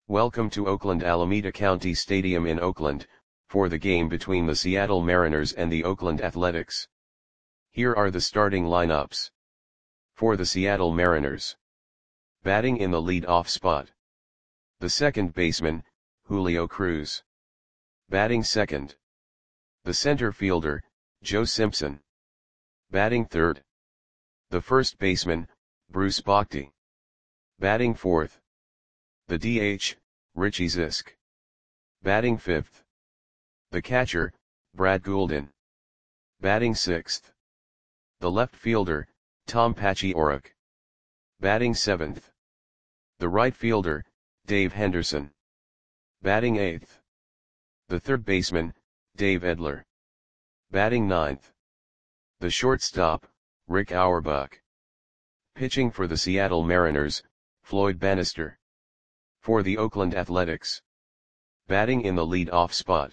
Welcome to Oakland Alameda County Stadium in Oakland, for the game between the Seattle Mariners and the Oakland Athletics. Here are the starting lineups. For the Seattle Mariners. Batting in the lead-off spot. The second baseman, Julio Cruz. Batting second. The center fielder, Joe Simpson. Batting third. The first baseman, Bruce Bochy. Batting fourth. The DH, Richie Zisk. Batting fifth. The catcher, Brad Gulden. Batting sixth. The left fielder, Tom Paciorek. Batting seventh. The right fielder, Dave Henderson. Batting eighth. The third baseman, Dave Edler. Batting ninth. The shortstop, Rick Auerbach. Pitching for the Seattle Mariners, Floyd Bannister. For the Oakland Athletics. Batting in the lead-off spot.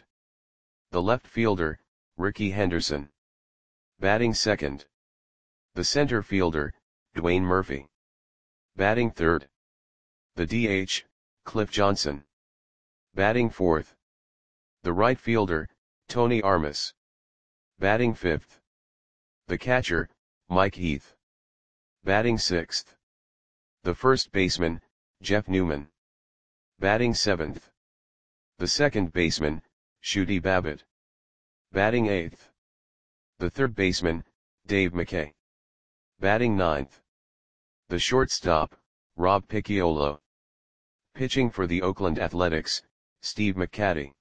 The left fielder, Rickey Henderson. Batting second. The center fielder, Dwayne Murphy. Batting third. The DH, Cliff Johnson. Batting fourth. The right fielder, Tony Armas. Batting fifth. The catcher, Mike Heath. Batting sixth. The first baseman, Jeff Newman. Batting seventh. The second baseman, Shooty Babbitt. Batting eighth. The third baseman, Dave McKay. Batting ninth. The shortstop, Rob Picciolo. Pitching for the Oakland Athletics, Steve McCatty.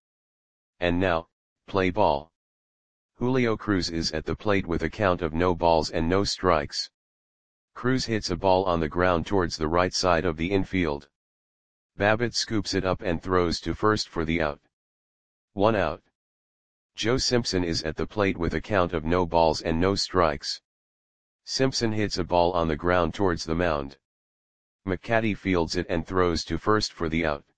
And now, play ball. Julio Cruz is at the plate with a count of no balls and no strikes. Cruz hits a ball on the ground towards the right side of the infield. Babbitt scoops it up and throws to first for the out. 1 out. Joe Simpson is at the plate with a count of no balls and no strikes. Simpson hits a ball on the ground towards the mound. McCatty fields it and throws to first for the out.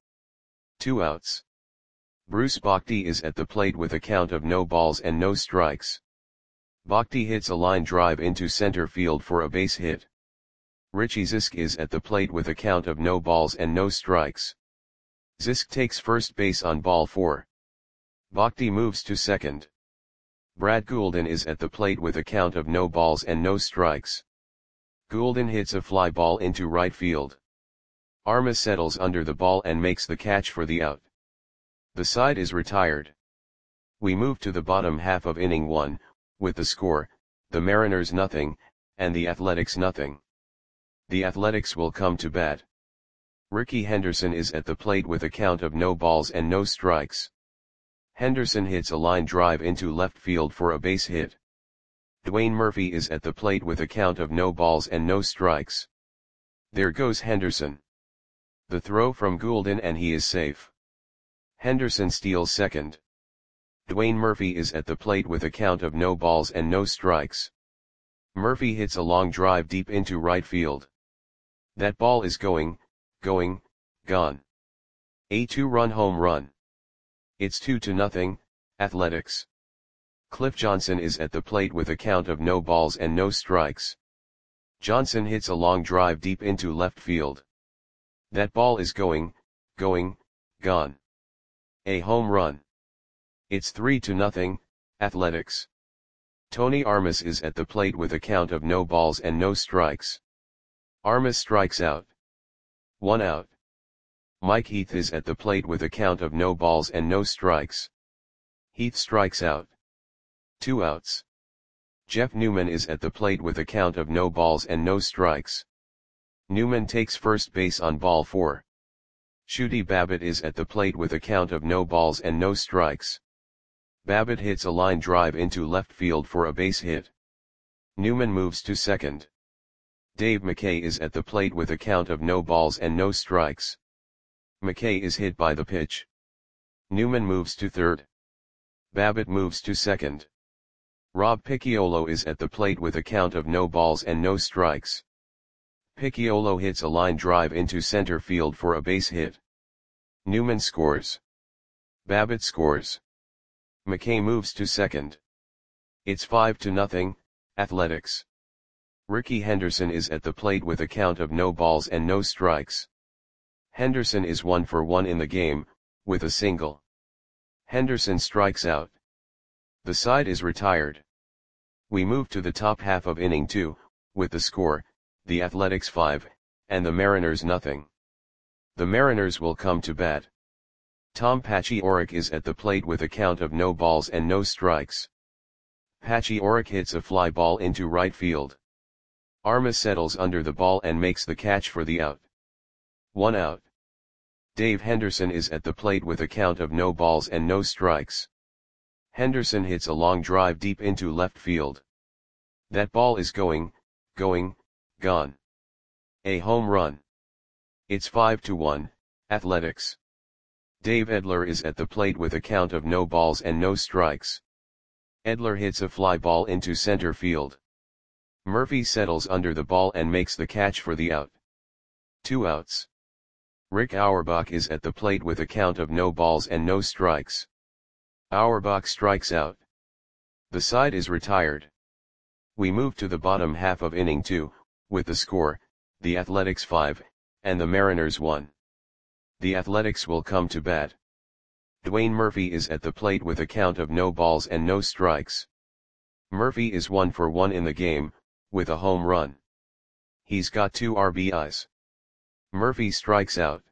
2 outs. Bruce Bochy is at the plate with a count of no balls and no strikes. Bochy hits a line drive into center field for a base hit. Richie Zisk is at the plate with a count of no balls and no strikes. Zisk takes first base on ball 4. Bochy moves to second. Brad Gulden is at the plate with a count of no balls and no strikes. Gulden hits a fly ball into right field. Armas settles under the ball and makes the catch for the out. The side is retired. We move to the bottom half of inning 1, with the score, the Mariners nothing, and the Athletics nothing. The Athletics will come to bat. Rickey Henderson is at the plate with a count of no balls and no strikes. Henderson hits a line drive into left field for a base hit. Dwayne Murphy is at the plate with a count of no balls and no strikes. There goes Henderson. The throw from Gulden and he is safe. Henderson steals second. Dwayne Murphy is at the plate with a count of no balls and no strikes. Murphy hits a long drive deep into right field. That ball is gone. A 2-run home run. It's 2-0, Athletics. Cliff Johnson is at the plate with a count of no balls and no strikes. Johnson hits a long drive deep into left field. That ball is gone. A home run. It's 3-0, Athletics. Tony Armas is at the plate with a count of no balls and no strikes. Armas strikes out. 1 out. Mike Heath is at the plate with a count of no balls and no strikes. Heath strikes out. 2 outs. Jeff Newman is at the plate with a count of no balls and no strikes. Newman takes first base on ball 4. Shooty Babbitt is at the plate with a count of no balls and no strikes. Babbitt hits a line drive into left field for a base hit. Newman moves to second. Dave McKay is at the plate with a count of no balls and no strikes. McKay is hit by the pitch. Newman moves to third. Babbitt moves to second. Rob Picciolo is at the plate with a count of no balls and no strikes. Picciolo hits a line drive into center field for a base hit. Newman scores. Babbitt scores. McKay moves to second. It's 5-0, Athletics. Rickey Henderson is at the plate with a count of no balls and no strikes. Henderson is 1 for 1 in the game, with a single. Henderson strikes out. The side is retired. We move to the top half of inning 2, with the score, the Athletics 5, and the Mariners nothing. The Mariners will come to bat. Tom Paciorek is at the plate with a count of no balls and no strikes. Paciorek hits a fly ball into right field. Armas settles under the ball and makes the catch for the out. 1 out. Dave Henderson is at the plate with a count of no balls and no strikes. Henderson hits a long drive deep into left field. That ball is going, gone. A home run. It's 5-1, Athletics. Dave Edler is at the plate with a count of no balls and no strikes. Edler hits a fly ball into center field. Murphy settles under the ball and makes the catch for the out. 2 outs. Rick Auerbach is at the plate with a count of no balls and no strikes. Auerbach strikes out. The side is retired. We move to the bottom half of inning 2, with the score, the Athletics 5, and the Mariners 1. The Athletics will come to bat. Dwayne Murphy is at the plate with a count of no balls and no strikes. Murphy is 1 for 1 in the game, with a home run. He's got 2 RBIs. Murphy strikes out.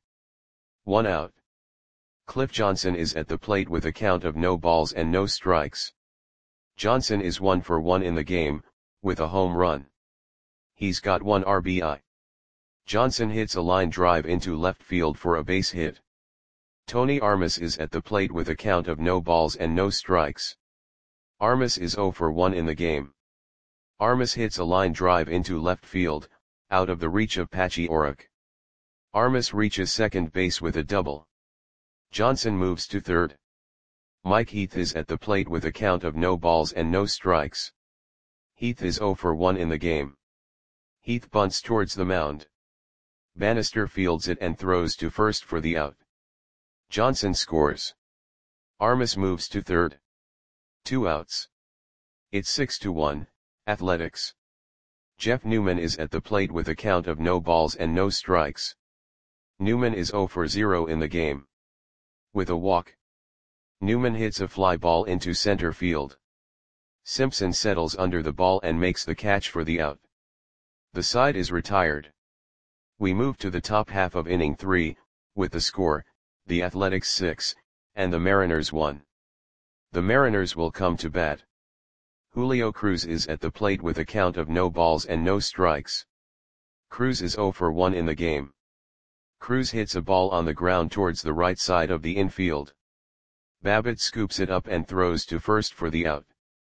1 out. Cliff Johnson is at the plate with a count of no balls and no strikes. Johnson is 1 for 1 in the game, with a home run. He's got 1 RBI. Johnson hits a line drive into left field for a base hit. Tony Armas is at the plate with a count of no balls and no strikes. Armas is 0 for 1 in the game. Armas hits a line drive into left field, out of the reach of Paciorek. Armas reaches second base with a double. Johnson moves to third. Mike Heath is at the plate with a count of no balls and no strikes. Heath is 0 for 1 in the game. Heath bunts towards the mound. Bannister fields it and throws to first for the out. Johnson scores. Armas moves to third. 2 outs. It's 6-1, Athletics. Jeff Newman is at the plate with a count of no balls and no strikes. Newman is 0 for 0 in the game. With a walk. Newman hits a fly ball into center field. Simpson settles under the ball and makes the catch for the out. The side is retired. We move to the top half of inning 3, with the score, the Athletics 6, and the Mariners 1. The Mariners will come to bat. Julio Cruz is at the plate with a count of no balls and no strikes. Cruz is 0 for 1 in the game. Cruz hits a ball on the ground towards the right side of the infield. Babbitt scoops it up and throws to first for the out.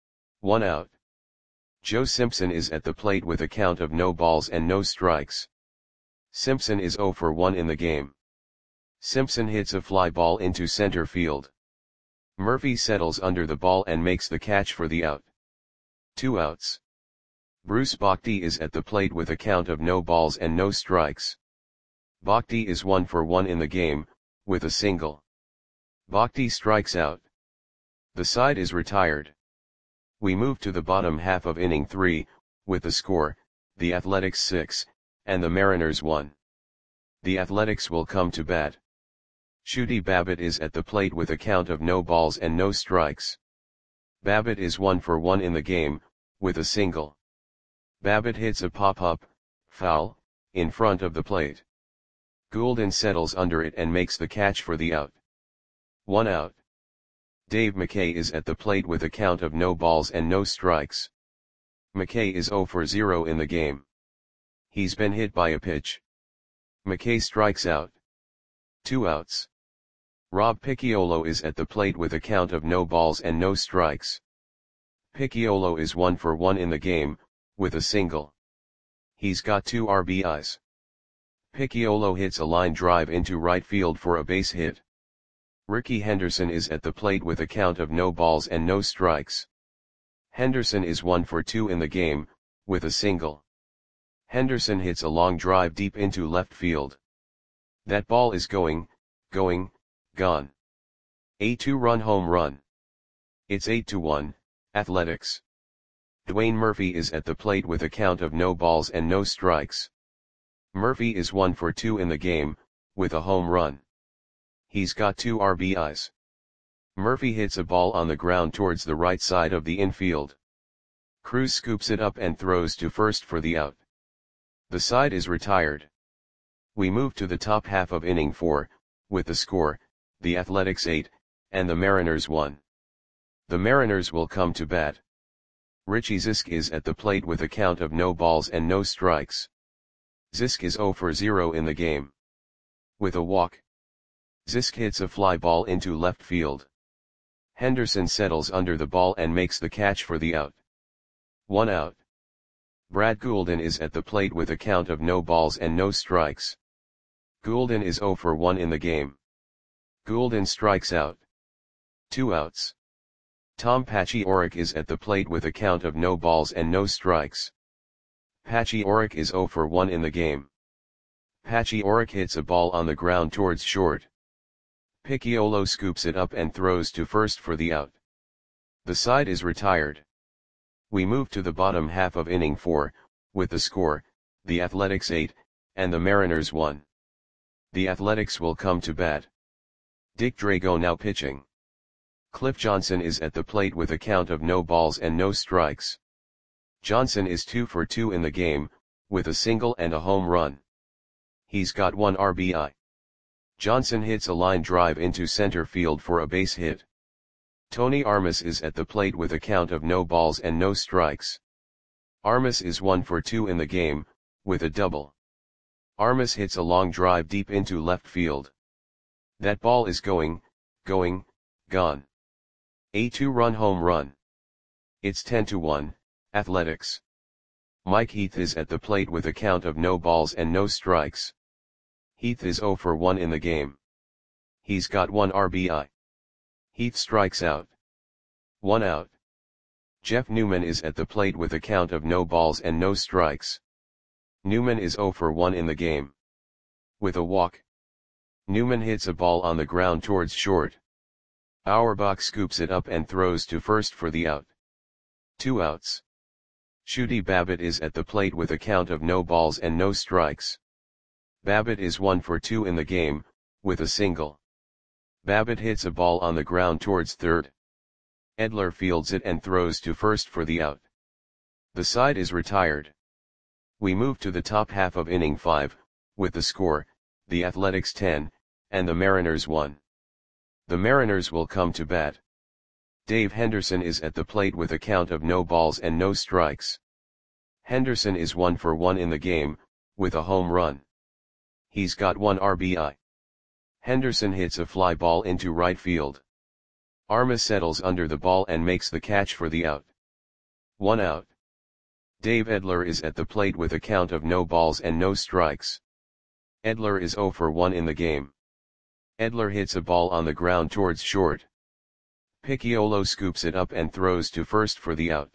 1 out. Joe Simpson is at the plate with a count of no balls and no strikes. Simpson is 0 for 1 in the game. Simpson hits a fly ball into center field. Murphy settles under the ball and makes the catch for the out. 2 outs. Bruce Bochy is at the plate with a count of no balls and no strikes. Bochy is 1 for 1 in the game, with a single. Bochy strikes out. The side is retired. We move to the bottom half of inning 3, with the score, the Athletics 6, and the Mariners 1. The Athletics will come to bat. Shooty Babbitt is at the plate with a count of no balls and no strikes. Babbitt is 1 for 1 in the game, with a single. Babbitt hits a pop-up, foul, in front of the plate. Goulden settles under it and makes the catch for the out. 1 out. Dave McKay is at the plate with a count of no balls and no strikes. McKay is 0 for 0 in the game. He's been hit by a pitch. McKay strikes out. 2 outs. Rob Picciolo is at the plate with a count of no balls and no strikes. Picciolo is 1 for 1 in the game, with a single. He's got 2 RBIs. Picciolo hits a line drive into right field for a base hit. Ricky Henderson is at the plate with a count of no balls and no strikes. Henderson is 1 for 2 in the game, with a single. Henderson hits a long drive deep into left field. That ball is going, gone. A 2-run home run. It's 8-1, Athletics. Dwayne Murphy is at the plate with a count of no balls and no strikes. Murphy is 1 for 2 in the game, with a home run. He's got 2 RBIs. Murphy hits a ball on the ground towards the right side of the infield. Cruz scoops it up and throws to first for the out. The side is retired. We move to the top half of inning 4, with the score, the Athletics 8, and the Mariners 1. The Mariners will come to bat. Richie Zisk is at the plate with a count of no balls and no strikes. Zisk is 0 for 0 in the game. With a walk, Zisk hits a fly ball into left field. Henderson settles under the ball and makes the catch for the out. 1 out. Brad Goulden is at the plate with a count of no balls and no strikes. Goulden is 0 for 1 in the game. Goulden strikes out. 2 outs. Tom Pachioric is at the plate with a count of no balls and no strikes. Pachioric is 0 for 1 in the game. Pachioric hits a ball on the ground towards short. Picciolo scoops it up and throws to first for the out. The side is retired. We move to the bottom half of inning 4, with the score, the Athletics 8, and the Mariners 1. The Athletics will come to bat. Dick Drago now pitching. Cliff Johnson is at the plate with a count of no balls and no strikes. Johnson is 2 for 2 in the game, with a single and a home run. He's got 1 RBI. Johnson hits a line drive into center field for a base hit. Tony Armas is at the plate with a count of no balls and no strikes. Armas is 1 for 2 in the game, with a double. Armas hits a long drive deep into left field. That ball is going, gone. A 2-run home run. It's 10-1, Athletics. Mike Heath is at the plate with a count of no balls and no strikes. Heath is 0 for 1 in the game. He's got 1 RBI. Heath strikes out. 1 out. Jeff Newman is at the plate with a count of no balls and no strikes. Newman is 0 for 1 in the game. With a walk, Newman hits a ball on the ground towards short. Auerbach scoops it up and throws to first for the out. 2 outs. Shooty Babbitt is at the plate with a count of no balls and no strikes. Babbitt is 1 for 2 in the game, with a single. Babbitt hits a ball on the ground towards third. Edler fields it and throws to first for the out. The side is retired. We move to the top half of inning 5, with the score, the Athletics 10, and the Mariners 1. The Mariners will come to bat. Dave Henderson is at the plate with a count of no balls and no strikes. Henderson is 1 for 1 in the game, with a home run. He's got 1 RBI. Henderson hits a fly ball into right field. Armas settles under the ball and makes the catch for the out. 1 out. Dave Edler is at the plate with a count of no balls and no strikes. Edler is 0 for 1 in the game. Edler hits a ball on the ground towards short. Picciolo scoops it up and throws to first for the out.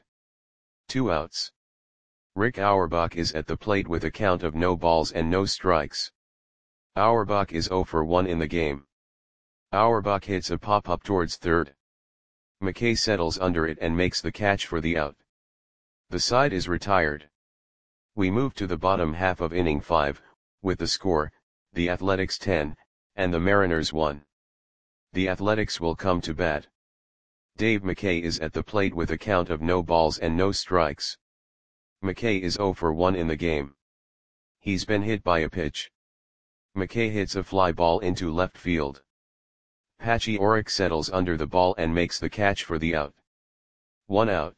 2 outs. Rick Auerbach is at the plate with a count of no balls and no strikes. Auerbach is 0 for 1 in the game. Auerbach hits a pop-up towards third. McKay settles under it and makes the catch for the out. The side is retired. We move to the bottom half of inning 5, with the score, the Athletics 10, and the Mariners 1. The Athletics will come to bat. Dave McKay is at the plate with a count of no balls and no strikes. McKay is 0 for 1 in the game. He's been hit by a pitch. McKay hits a fly ball into left field. Pachioric settles under the ball and makes the catch for the out. 1 out.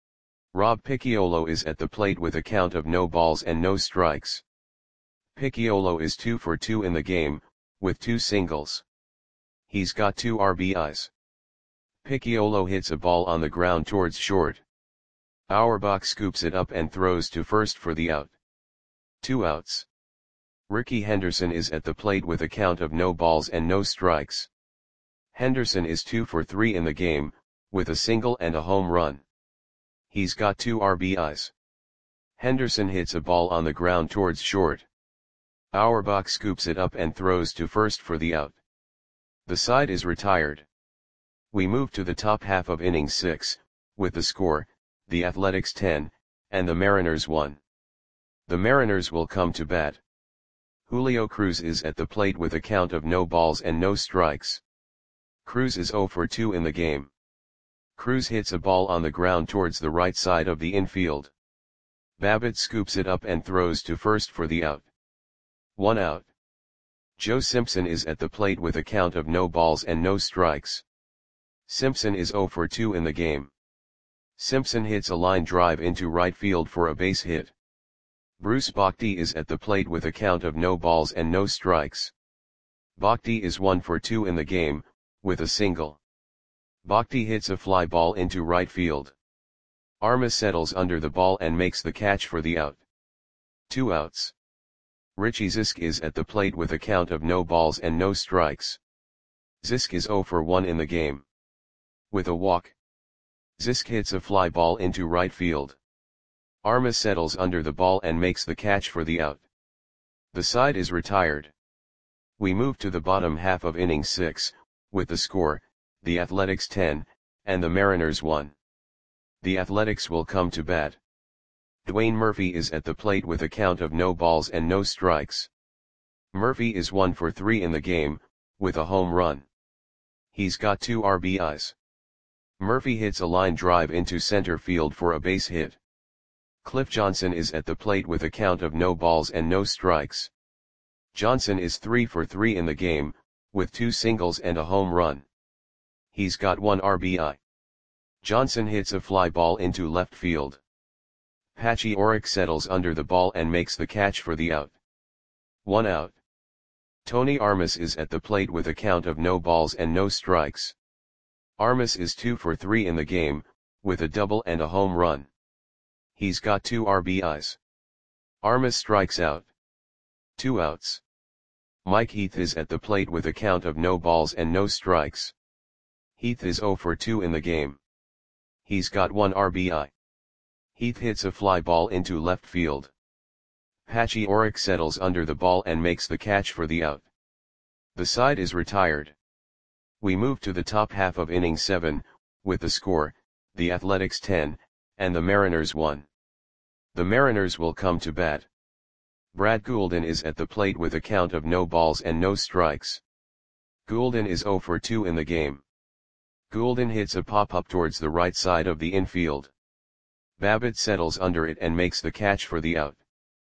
Rob Picciolo is at the plate with a count of no balls and no strikes. Picciolo is 2 for 2 in the game, with 2 singles. He's got 2 RBIs. Picciolo hits a ball on the ground towards short. Auerbach scoops it up and throws to first for the out. 2 outs. Ricky Henderson is at the plate with a count of no balls and no strikes. Henderson is 2 for 3 in the game, with a single and a home run. He's got 2 RBIs. Henderson hits a ball on the ground towards short. Auerbach scoops it up and throws to first for the out. The side is retired. We move to the top half of inning 6, with the score, the Athletics 10, and the Mariners 1. The Mariners will come to bat. Julio Cruz is at the plate with a count of no balls and no strikes. Cruz is 0 for 2 in the game. Cruz hits a ball on the ground towards the right side of the infield. Babbitt scoops it up and throws to first for the out. 1 out. Joe Simpson is at the plate with a count of no balls and no strikes. Simpson is 0 for 2 in the game. Simpson hits a line drive into right field for a base hit. Bruce Bochy is at the plate with a count of no balls and no strikes. Bochy is 1 for 2 in the game, with a single. Bochy hits a fly ball into right field. Armas settles under the ball and makes the catch for the out. 2 outs. Richie Zisk is at the plate with a count of no balls and no strikes. Zisk is 0 for 1 in the game. With a walk, Zisk hits a fly ball into right field. Armas settles under the ball and makes the catch for the out. The side is retired. We move to the bottom half of inning 6, with the score, the Athletics 10, and the Mariners 1. The Athletics will come to bat. Dwayne Murphy is at the plate with a count of no balls and no strikes. Murphy is 1 for 3 in the game, with a home run. He's got 2 RBIs. Murphy hits a line drive into center field for a base hit. Cliff Johnson is at the plate with a count of no balls and no strikes. Johnson is 3 for 3 in the game, with 2 singles and a home run. He's got 1 RBI. Johnson hits a fly ball into left field. Patchy Orrick settles under the ball and makes the catch for the out. 1 out. Tony Armas is at the plate with a count of no balls and no strikes. Armas is 2 for 3 in the game, with a double and a home run. He's got 2 RBIs. Armas strikes out. 2 outs. Mike Heath is at the plate with a count of no balls and no strikes. Heath is 0 for 2 in the game. He's got 1 RBI. Heath hits a fly ball into left field. Patchy Orrick settles under the ball and makes the catch for the out. The side is retired. We move to the top half of inning 7, with the score, the Athletics 10, and the Mariners 1. The Mariners will come to bat. Brad Goulden is at the plate with a count of no balls and no strikes. Goulden is 0 for 2 in the game. Goulden hits a pop-up towards the right side of the infield. Babbitt settles under it and makes the catch for the out.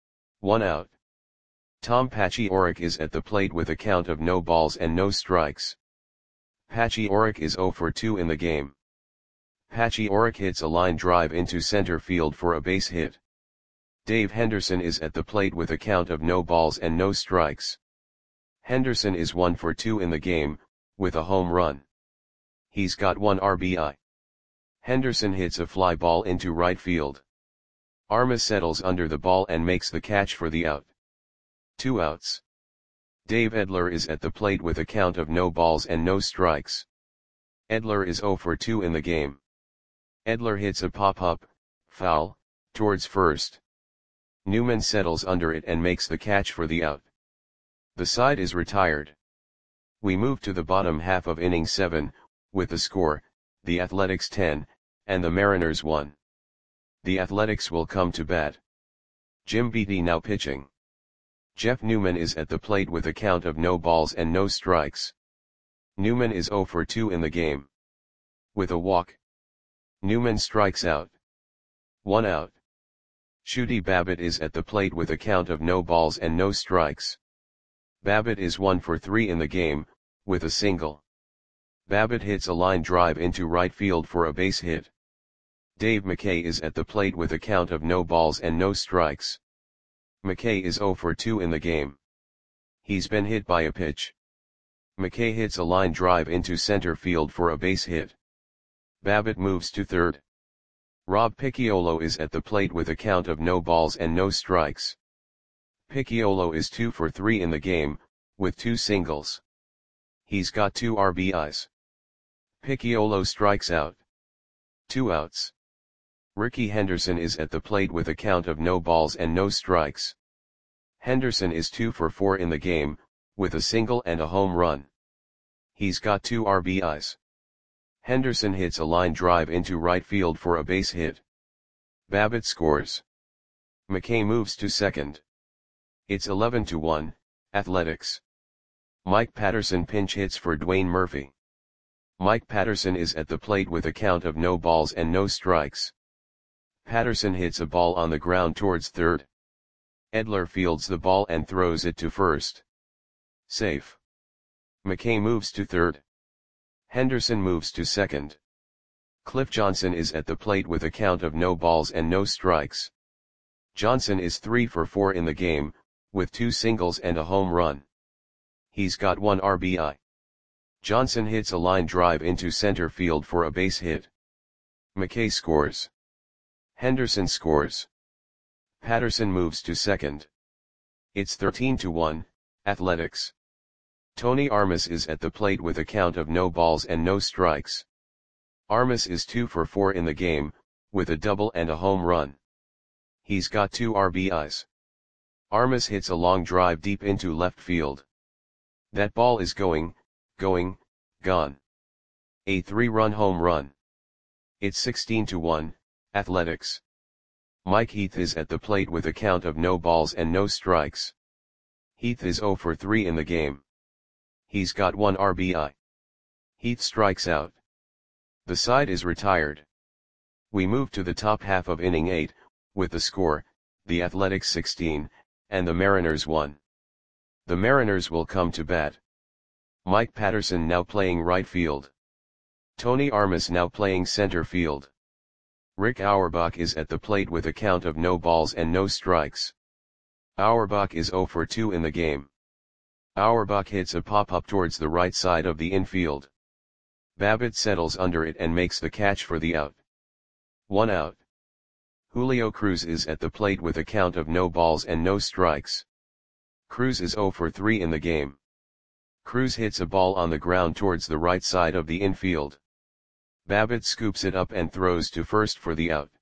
1 out. Tom Patchy Orrick is at the plate with a count of no balls and no strikes. Patchy Orrick is 0 for 2 in the game. Patchy Orrick hits a line drive into center field for a base hit. Dave Henderson is at the plate with a count of no balls and no strikes. Henderson is 1 for 2 in the game, with a home run. He's got 1 RBI. Henderson hits a fly ball into right field. Armas settles under the ball and makes the catch for the out. 2 outs. Dave Edler is at the plate with a count of no balls and no strikes. Edler is 0 for 2 in the game. Edler hits a pop-up, foul, towards first. Newman settles under it and makes the catch for the out. The side is retired. We move to the bottom half of inning 7, with the score, the Athletics 10, and the Mariners 1. The Athletics will come to bat. Jim Beattie now pitching. Jeff Newman is at the plate with a count of no balls and no strikes. Newman is 0 for 2 in the game. With a walk, Newman strikes out. 1 out. Shooty Babbitt is at the plate with a count of no balls and no strikes. Babbitt is 1 for 3 in the game, with a single. Babbitt hits a line drive into right field for a base hit. Dave McKay is at the plate with a count of no balls and no strikes. McKay is 0 for 2 in the game. He's been hit by a pitch. McKay hits a line drive into center field for a base hit. Babbitt moves to third. Rob Picciolo is at the plate with a count of no balls and no strikes. Picciolo is 2 for 3 in the game, with 2 singles. He's got 2 RBIs. Picciolo strikes out. 2 outs. Ricky Henderson is at the plate with a count of no balls and no strikes. Henderson is 2 for 4 in the game, with a single and a home run. He's got 2 RBIs. Henderson hits a line drive into right field for a base hit. Babbitt scores. McKay moves to second. It's 11-1, Athletics. Mike Patterson pinch hits for Dwayne Murphy. Mike Patterson is at the plate with a count of no balls and no strikes. Patterson hits a ball on the ground towards third. Edler fields the ball and throws it to first. Safe. McKay moves to third. Henderson moves to second. Cliff Johnson is at the plate with a count of no balls and no strikes. Johnson is 3 for 4 in the game, with 2 singles and a home run. He's got 1 RBI. Johnson hits a line drive into center field for a base hit. McKay scores. Henderson scores. Patterson moves to second. It's 13-1, Athletics. Tony Armas is at the plate with a count of no balls and no strikes. Armas is 2 for 4 in the game, with a double and a home run. He's got 2 RBIs. Armas hits a long drive deep into left field. That ball is gone. A 3-run home run. It's 16-1, Athletics. Mike Heath is at the plate with a count of no balls and no strikes. Heath is 0 for 3 in the game. He's got 1 RBI. Heath strikes out. The side is retired. We move to the top half of inning 8, with the score, the Athletics 16, and the Mariners 1. The Mariners will come to bat. Mike Patterson now playing right field. Tony Armas now playing center field. Rick Auerbach is at the plate with a count of no balls and no strikes. Auerbach is 0 for 2 in the game. Auerbach hits a pop-up towards the right side of the infield. Babbitt settles under it and makes the catch for the out. 1 out. Julio Cruz is at the plate with a count of no balls and no strikes. Cruz is 0 for 3 in the game. Cruz hits a ball on the ground towards the right side of the infield. Babbitt scoops it up and throws to first for the out.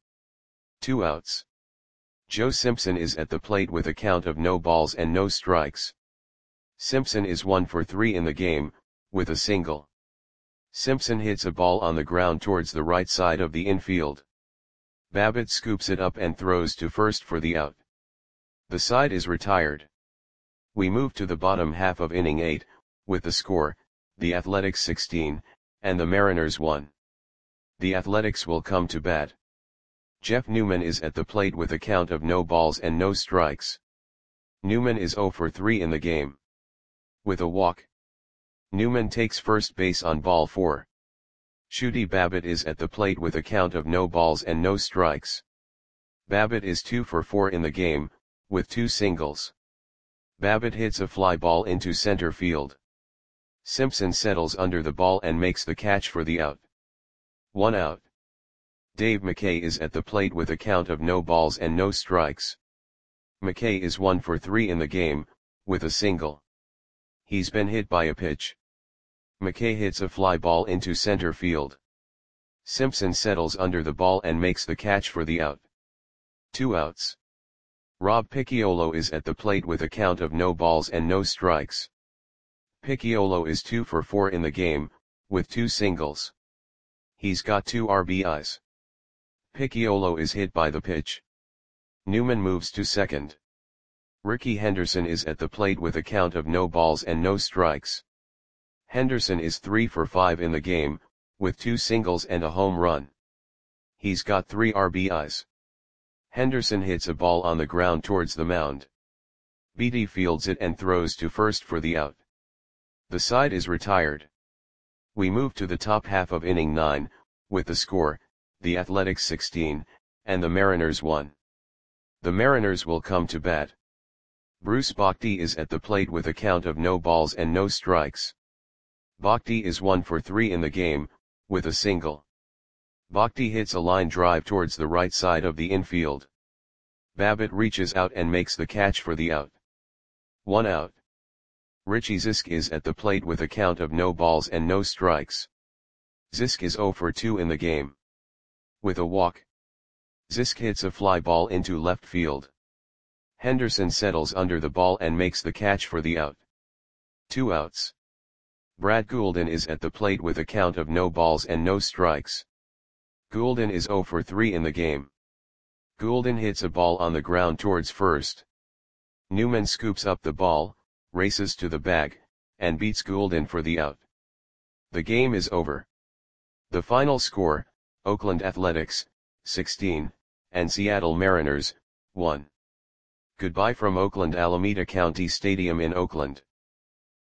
2 outs. Joe Simpson is at the plate with a count of no balls and no strikes. Simpson is 1 for 3 in the game, with a single. Simpson hits a ball on the ground towards the right side of the infield. Babbitt scoops it up and throws to first for the out. The side is retired. We move to the bottom half of inning 8, with the score, the Athletics 16, and the Mariners 1. The Athletics will come to bat. Jeff Newman is at the plate with a count of no balls and no strikes. Newman is 0 for 3 in the game. With a walk. Newman takes first base on ball 4. Shooty Babbitt is at the plate with a count of no balls and no strikes. Babbitt is 2 for 4 in the game, with 2 singles. Babbitt hits a fly ball into center field. Simpson settles under the ball and makes the catch for the out. 1 out. Dave McKay is at the plate with a count of no balls and no strikes. McKay is 1 for 3 in the game, with a single. He's been hit by a pitch. McKay hits a fly ball into center field. Simpson settles under the ball and makes the catch for the out. 2 outs. Rob Picciolo is at the plate with a count of no balls and no strikes. Picciolo is 2 for 4 in the game, with 2 singles. He's got 2 RBIs. Picciolo is hit by the pitch. Newman moves to second. Ricky Henderson is at the plate with a count of no balls and no strikes. Henderson is 3 for 5 in the game, with 2 singles and a home run. He's got 3 RBIs. Henderson hits a ball on the ground towards the mound. Beatty fields it and throws to first for the out. The side is retired. We move to the top half of inning 9, with the score, the Athletics 16, and the Mariners 1. The Mariners will come to bat. Bruce Bochy is at the plate with a count of no balls and no strikes. Bochy is 1 for 3 in the game, with a single. Bochy hits a line drive towards the right side of the infield. Babbitt reaches out and makes the catch for the out. 1 out. Richie Zisk is at the plate with a count of no balls and no strikes. Zisk is 0 for 2 in the game. With a walk. Zisk hits a fly ball into left field. Henderson settles under the ball and makes the catch for the out. 2 outs. Brad Goulden is at the plate with a count of no balls and no strikes. Goulden is 0 for 3 in the game. Goulden hits a ball on the ground towards first. Newman scoops up the ball, races to the bag, and beats Goulden for the out. The game is over. The final score, Oakland Athletics, 16, and Seattle Mariners, 1. Goodbye from Oakland Alameda County Stadium in Oakland.